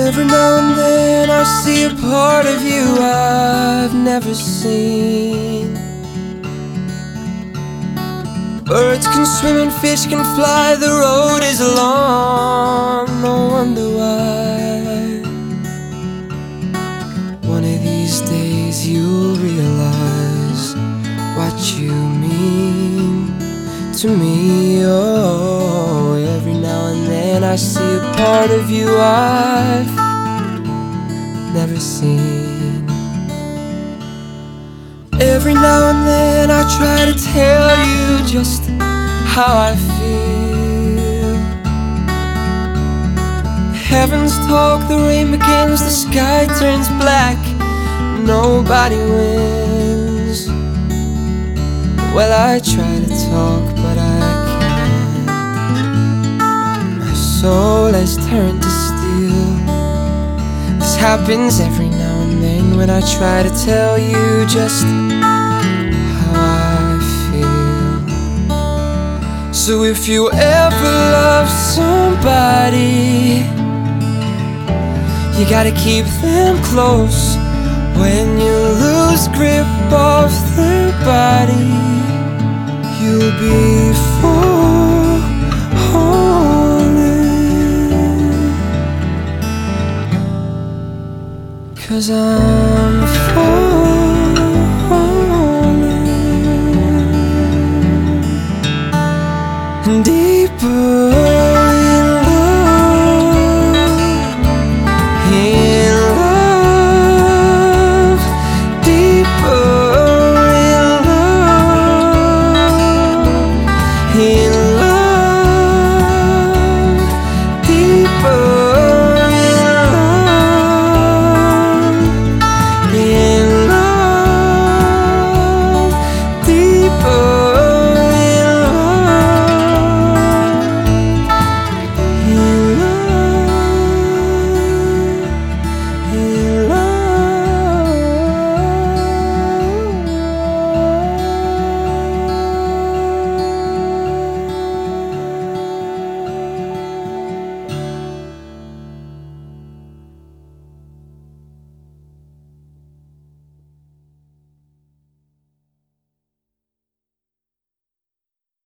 Every now and then I see a part of you I've never seen. Birds can swim and fish can fly, the road is long, no wonder why. One of these days you'll realize what you mean to me. Oh, every now and then I see a part of you I've never seen. Every now and then I try to tell you just how I feel. The heavens talk, the rain begins, the sky turns black, nobody wins. Well, I try to talk, but I can't. My soul has turned to steel. This happens every now and then when I try to tell you just how I feel. So if you ever love somebody, you gotta keep them close. When you lose grip of their body, you'll be falling. 'Cause I'm